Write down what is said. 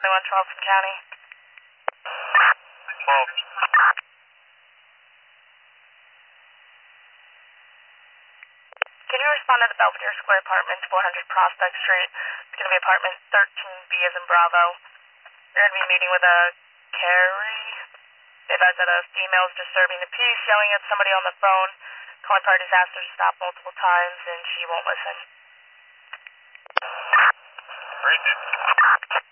on Charleston County. 12. Can you respond to the Belvedere Square Apartments, 400 Prospect Street? It's going to be apartment 13B as in Bravo. You're going to be meeting with a Carrie. They advise that a female is disturbing the peace, yelling at somebody on the phone. Calling parties asked her to stop multiple times, and she won't listen. Great.